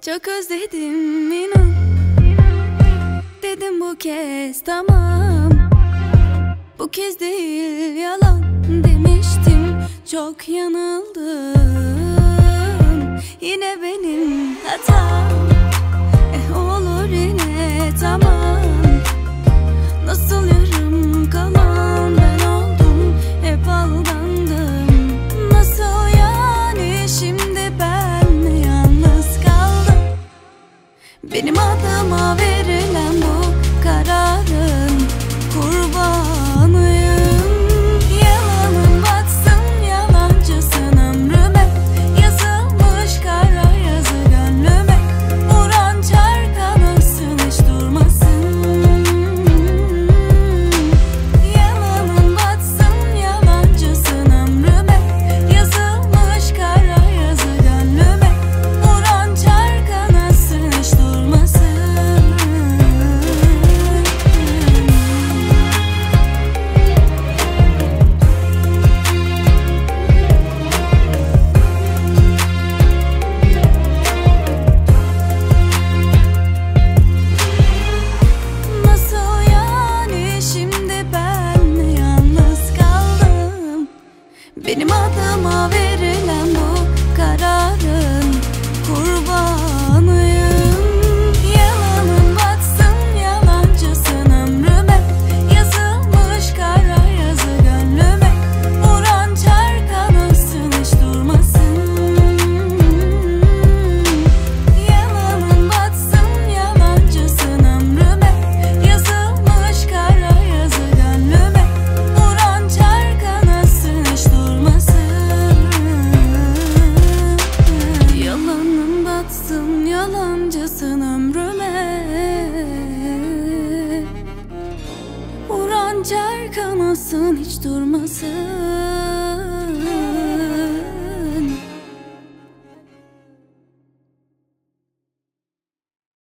Çok özledim inan. Dedim bu kez tamam, bu kez değil yalan demiştim. Çok yanıldım, yine benim hatam. Olur yine tamam. Nasıl yarım kalan ben oldum, hep aldandım. Nasıl yani şimdi ben mi yalnız kaldım? Benim adıma verilen bu kararın kurbanıyım. Yalanın batsın, yalancısın ömrüme. Yazılmış kara yazı gönlüme. Vuran çarkanırsın hiç durmasın. Yalanın batsın, yalancısın ömrüme. Yazılmış kara yazı gönlüme. Vuran çarkanırsın hiç durmasın. Nasıl yani şimdi ben mi yalnız kaldım? Benim adıma verilen bu kararın kurbanıyım. Yalanın batsın, yalancısın ömrüme. Yazılmış kara yazı gönlüme. Vuran çarkanırsın hiç durmasın. Yalanın batsın, yalancısın ömrüme. Yazılmış kara yazı gönlüme. Vuran çarkanırsın hiç durmasın. Yalanın batsın, yalancısın ömrüme. Vuran çarkanırsın hiç durmasın.